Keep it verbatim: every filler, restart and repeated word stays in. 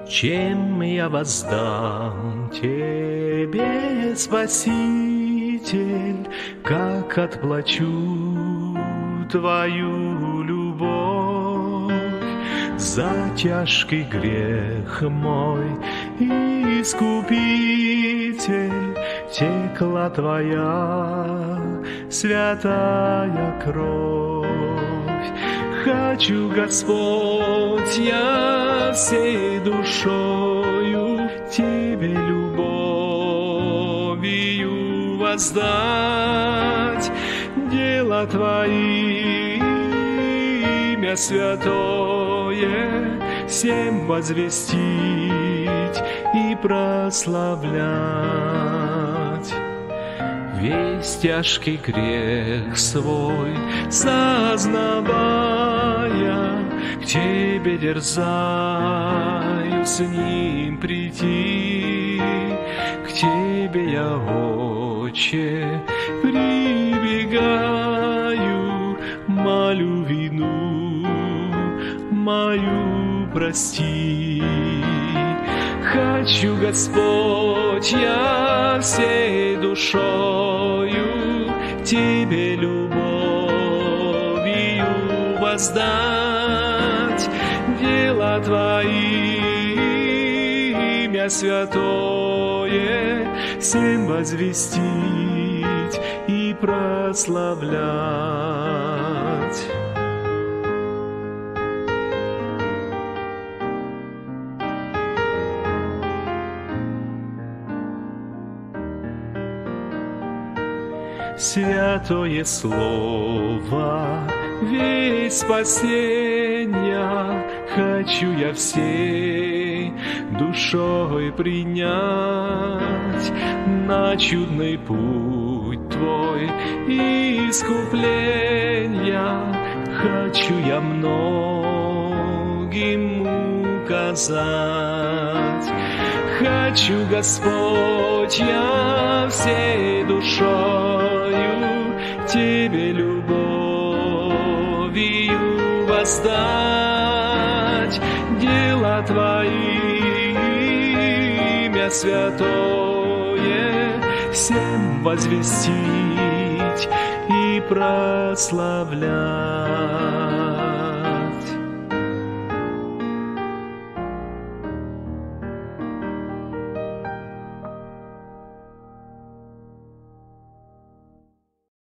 Чем я воздам Тебе, Спаситель, как отплачу Твою любовь за тяжкий грех мой, Искупитель, текла Твоя святая кровь. Хочу, Господь, я всей душою Тебе любовью воздать дела Твои, имя святое всем возвестить и прославлять. Весь тяжкий грех свой сознавая, к Тебе дерзаю с ним прийти. К Тебе я, Отче, прибегаю, молю вину мою прости. Хочу, Господь, я всей душою Тебе любовью воздать дела Твои, имя святое всем возвестить и прославлять. Святое Слово, весть спасения, хочу я всей душой принять на чудный путь Твой искупления. Хочу я многим указать. Хочу, Господь, я всей душою Тебе любовью воздать дела Твои, имя святое всем возвестить и прославлять.